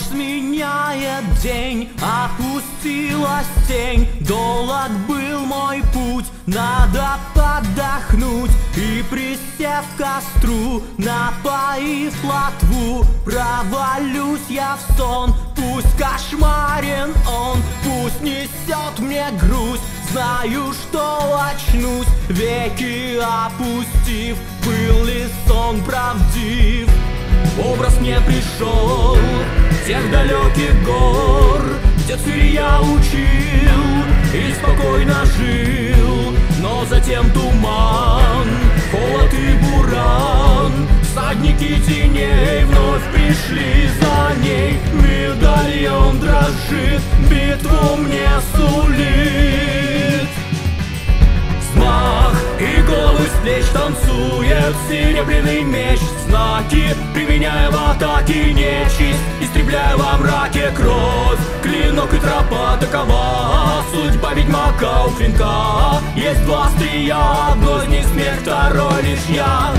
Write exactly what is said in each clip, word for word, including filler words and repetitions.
Ночь сменяет день, опустилась тень. Долг был мой путь, надо подохнуть. И присев к костру, напоив плотву, провалюсь я в сон. Пусть кошмарен он, пусть несет мне грусть. Знаю, что очнусь, веки опустив. Был ли сон правдив? Образ мне пришел тех далеких гор, где цвели я учил и спокойно жил. Но затем туман, холод и буран, всадники теней вновь пришли за ней. Медальон дрожит, битву мне сулит. Взмах и головы с плеч танцует серебряный меч. Знаки, применяя в атаке нечисть, истребляя во мраке кровь. Клинок и тропа такова, судьба ведьмака у клинка. Есть два острия, одно из них смерть, второй лишь я.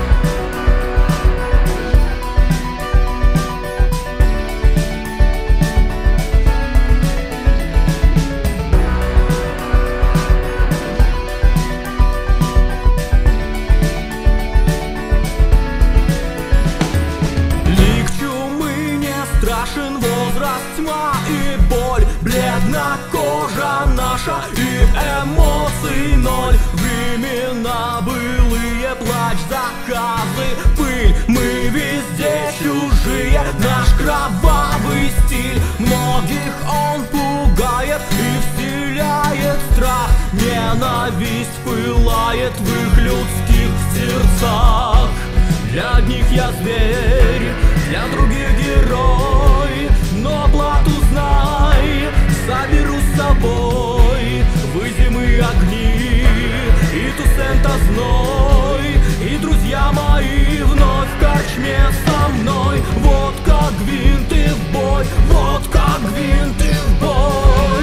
Страшен возраст, тьма и боль, бледна кожа наша и эмоций ноль. Времена былые, плач, заказы, пыль, мы везде чужие. Наш кровавый стиль, многих он пугает и вселяет страх. Ненависть пылает в их людских сердцах. Для одних я зверь, для других герой, но плату знай, заберу с собой. Вы зимы огни и Тусента зной, и друзья мои вновь в корчме со мной. Вот как гвинты в бой, вот как гвинты в бой.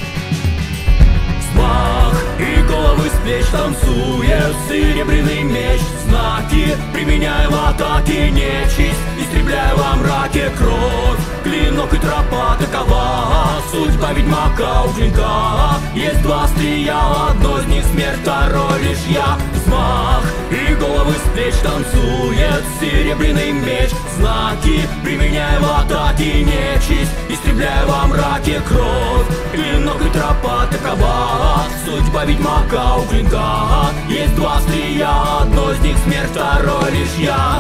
Взмах и головы с плеч танцует серебряный меч. Знаки, применяя в атаке нечисть, истребляя во мраке кровь. Клинок и тропа такова, судьба ведьмака у клинка. Есть два острия, одно из них смерть, второй лишь я. Взмах и головы с плеч танцует серебряный меч. Знаки, применяя в атаке нечисть, истребляя во мраке кровь. Клинок и тропа такова, судьба ведьмака у клинка. Есть два острия, одно из них смерть, второй лишь я.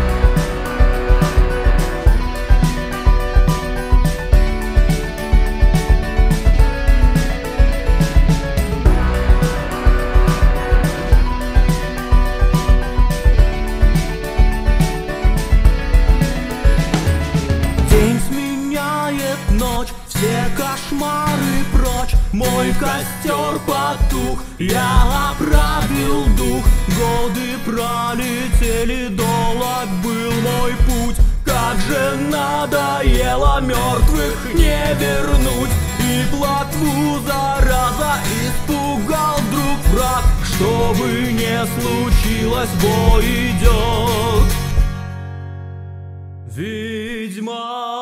День сменяет ночь, все кошмары прочь. Мой костер потух, я оправил дух. Годы пролетели, долг был мой путь. Как же надоело мертвых не вернуть. И плотву зараза испугал вдруг враг. Что бы ни случилось, бой идет. Ведьма